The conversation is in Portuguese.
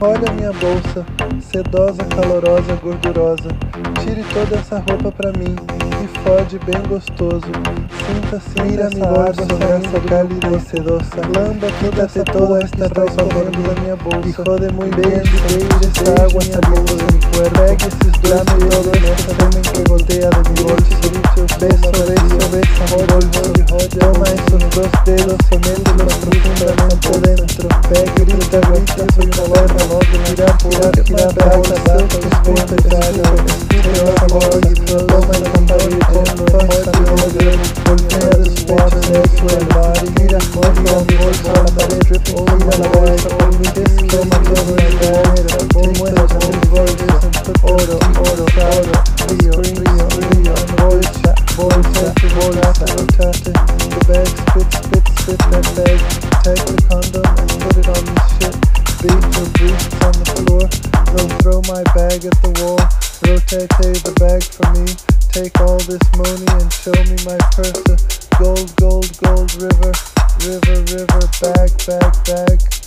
Olha minha bolsa, sedosa, calorosa, gordurosa. Tire toda essa roupa pra mim e fode bem gostoso. Sinta essa água saindo cálida e sedosa. Lamba toda esta roupa dentro da minha bolsa. E jode muy bien, beije esta água saliendo de mi cuerpo. Pegue esses dois dedos nessa semen que gotea de mi bolsa. Beso, besa mi bolso. Toma esos dos dedos y mételos profundamente dentro. Pegue, grita, soy una perra. Girar, bolsa, escupe, esa bolsa, toma el control y golpea despecho del suelo, tira mi bolsa a la pared, tira la bolsa por mi disco, toma todo el dinero, mueve mi bolsa, oro, frío, bolsa, rotate, the bag, spit that bag, take the condom and put it on this shit. Beat your breasts on the floor. Don't throw my bag at the wall. Rotate the bag for me. Take all this money and show me my purse. Gold, river, bag.